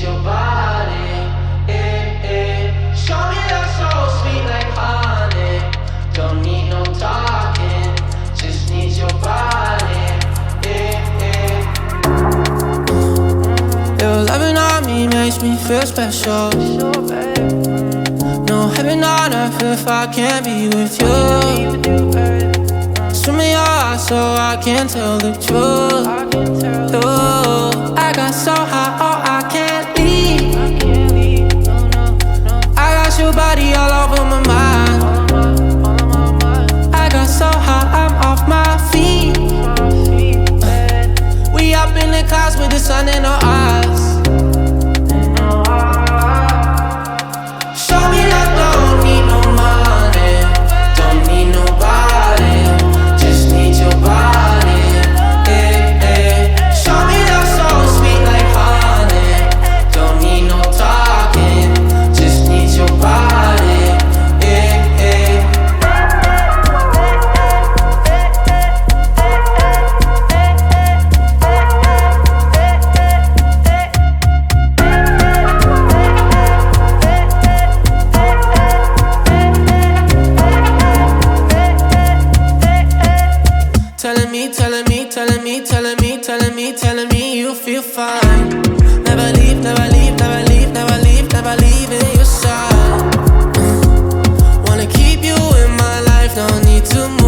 your body. Show me that soul sweet like honey. Don't need no talking, just need your body. Your loving on me makes me feel special. No heaven on earth if I can't be with you. Swim in your eyes so I can tell the truth. Ooh, I got so high, oh I can't leave. I got your body all over my mind. I got so high, I'm off my feet. We up in the clouds with the sun in our eyes. Show me that don't need no money, don't need nobody, just need your body. Show me that soul sweet like honey. Don't need no talking, just need your body. Telling me you feel fine. Never leave, never leave, never leave, never leave, never leaving your side. Wanna keep you in my life, no need to move.